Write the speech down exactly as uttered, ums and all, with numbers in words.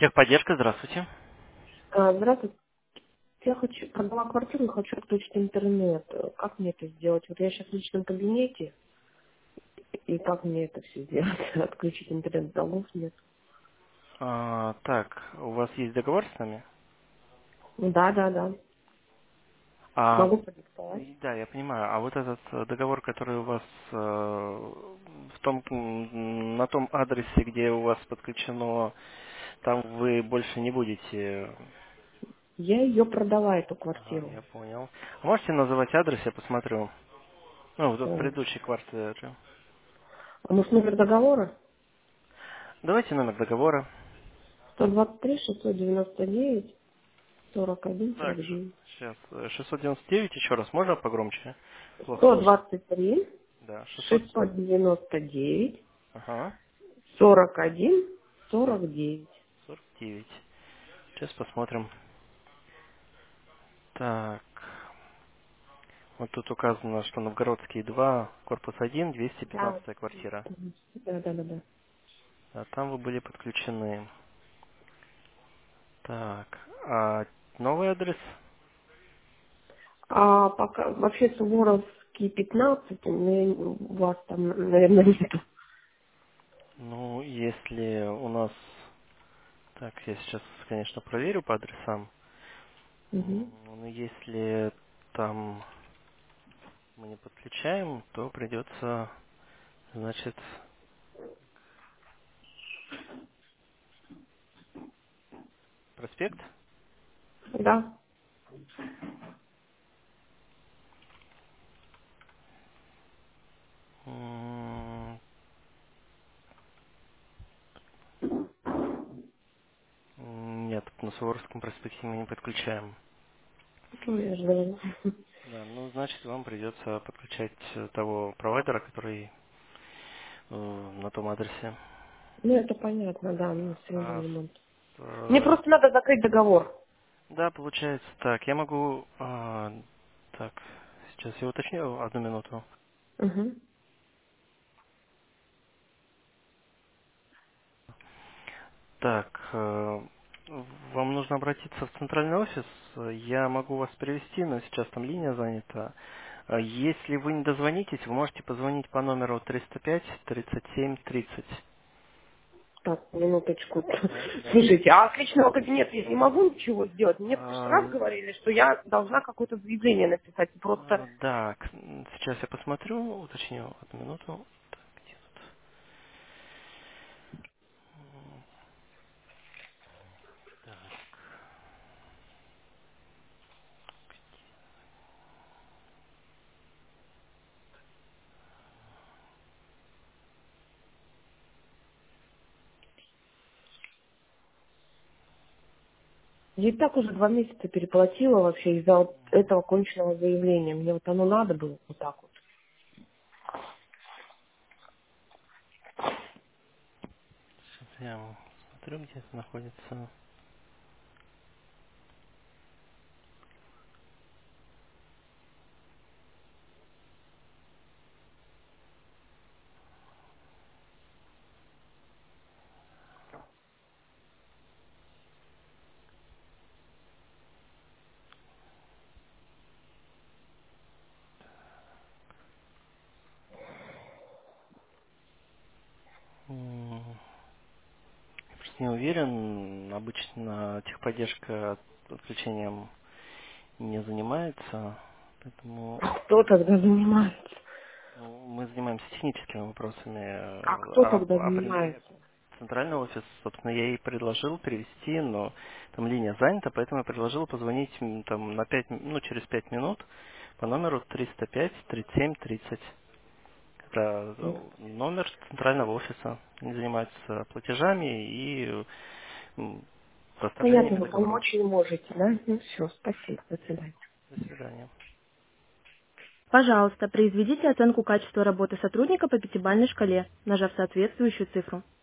Техподдержка, здравствуйте. А, Здравствуйте. Я хочу, продала квартиру и хочу отключить интернет. Э, Как мне это сделать? Вот я сейчас в личном кабинете, и как мне это все сделать? Отключить интернет, долгов нет. А, так, у вас есть договор с нами? Ну да, да, да. А, Могу продиктовать. и да, я понимаю. А вот этот э, договор, который у вас э, в том, м, на том адресе, где у вас подключено, там вы больше не будете. Я ее продала, эту Ага, квартиру. я понял. Можете называть адрес, я посмотрю. Ну, в Э, предыдущей квартире. А может номер договора? Давайте номер договора. сто двадцать три шестьсот девяносто девять сорок один Так, сорок девять. сейчас шестьсот девяносто девять, еще раз, можно погромче? Плохо сто слышно. двадцать три Да, шестьсот. шестьсот девяносто девять Ага. сорок один сорок сорок девять. сорок девять. Сейчас посмотрим. Так, вот тут указано, что Новгородский два, корпус один, двести Да, пятнадцатая квартира. да, да, да, да. А там вы были подключены. Так, а новый адрес? А пока вообще Суворовский пятнадцать, ну, у вас там, наверное, нету. Ну, если у нас... Так, я сейчас, конечно, проверю по адресам. Мгм. М, Но если там мы не подключаем, то придется, значит, проспект. Да. М, Нет, на Суворовском проспекте мы не подключаем. Ну, я же говорю. Да, ну, значит, вам придется подключать э, того провайдера, который э, на том адресе. Ну, это понятно, да, мне все равно А, не надо. с- Мне э, просто надо закрыть договор. да, получается так. Я могу... а, так, сейчас я уточню одну минуту. Угу. Так, э, вам нужно обратиться в центральный офис. Я могу вас перевести, но сейчас там линия занята. Э, Если вы не дозвонитесь, вы можете позвонить по номеру триста пять тридцать семь тридцать. Так, минуточку. Да, да. Слушайте, а с личного кабинета я не могу ничего сделать? Мне в прошлый раз А, говорили, что я должна какое-то заявление написать. Просто а, да, к- м, сейчас я посмотрю, уточню одну минуту. Так, где тут? М, Так, я и так уже два месяца переплатила вообще из-за вот этого конченного заявления. Мне вот оно надо было вот так вот. сейчас я смотрю, где это находится. М, Я просто не уверен, обычно техподдержка отключением не занимается, поэтому А кто тогда занимается? ну, мы занимаемся техническими вопросами, А э, кто а, тогда а при- занимается? центральный офис, собственно, я ей предложил перевести, но там линия занята, поэтому я предложил позвонить м, там на пять, м- ну, через пять минут по номеру триста пять тридцать семь тридцать. Это Ну, э, номер центрального офиса. Они занимаются платежами и м, понятно, расторжениями вы договора. помочь не можете, да? Ну все, спасибо, до свидания. До свидания. Пожалуйста, произведите оценку качества работы сотрудника по пятибалльной шкале, нажав соответствующую цифру.